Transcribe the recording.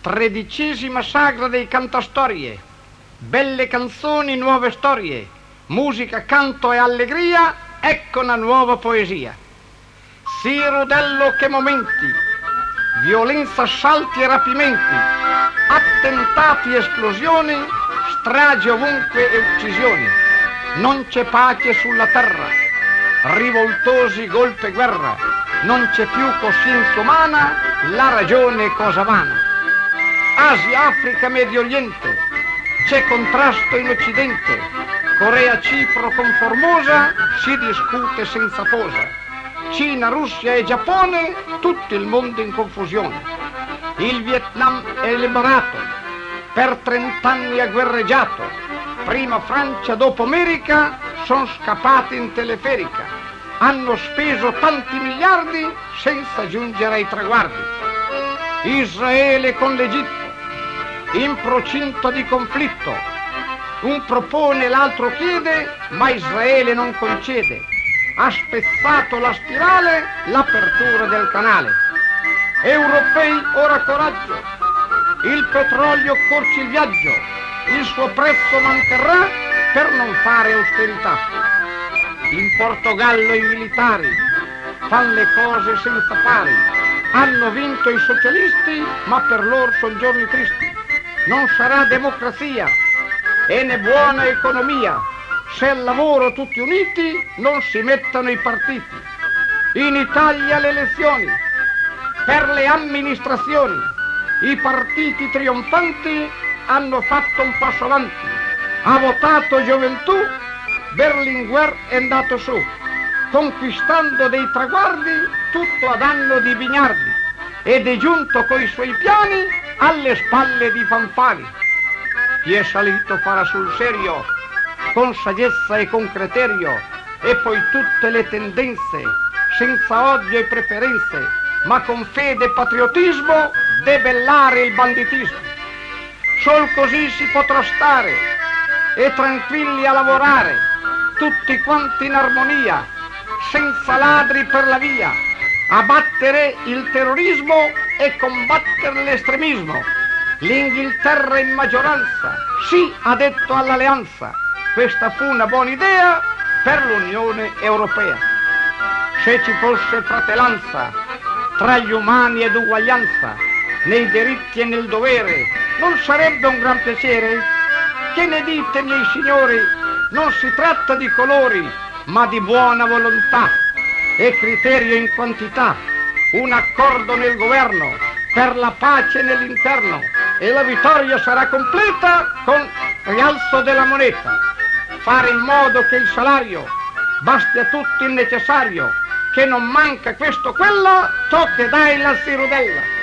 13ª sagra dei cantastorie, belle canzoni, nuove storie, musica, canto e allegria, ecco una nuova poesia. Sì, Rudello, che momenti, violenza, assalti e rapimenti, attentati e esplosioni, stragi ovunque e uccisioni. Non c'è pace sulla terra, rivoltosi, golpe, guerra, non c'è più coscienza umana, la ragione è cosa vana. Asia, Africa, Medio Oriente, c'è contrasto in Occidente, Corea, Cipro con Formosa, si discute senza posa. Cina, Russia e Giappone, tutto il mondo in confusione. Il Vietnam e l'Emirato, per 30 anni ha guerreggiato, prima Francia, dopo America, sono scappati in teleferica. Hanno speso tanti miliardi senza giungere ai traguardi. Israele con l'Egitto, in procinto di conflitto, un propone, l'altro chiede, ma Israele non concede. Ha spezzato la spirale, l'apertura del canale. Europei, ora coraggio, il petrolio corci il viaggio, il suo prezzo manterrà per non fare austerità. In Portogallo i militari fanno le cose senza pari, hanno vinto i socialisti, ma per loro sono giorni tristi. Non sarà democrazia e né buona economia se al lavoro tutti uniti non si mettono i partiti. In Italia le elezioni per le amministrazioni, i partiti trionfanti hanno fatto un passo avanti. Ha votato gioventù, Berlinguer è andato su, conquistando dei traguardi tutto a danno di Vignardi, ed è giunto coi suoi piani alle spalle di Fanfani. Chi è salito farà sul serio, con saggezza e con criterio, e poi tutte le tendenze, senza odio e preferenze, ma con fede e patriottismo, debellare il banditismo. Sol così si potrà stare e tranquilli a lavorare, tutti quanti in armonia, senza ladri per la via, abbattere il terrorismo e combattere l'estremismo. L'Inghilterra in maggioranza sì ha detto all'alleanza. Questa fu una buona idea per l'Unione Europea. Se ci fosse fratellanza tra gli umani ed uguaglianza nei diritti e nel dovere, non sarebbe un gran piacere? Che ne dite, miei signori? Non si tratta di colori, ma di buona volontà e criterio in quantità, un accordo nel governo per la pace nell'interno, e la vittoria sarà completa con rialzo della moneta. Fare in modo che il salario basti a tutti il necessario, che non manca questo o quello, tocca e dai la Rudella.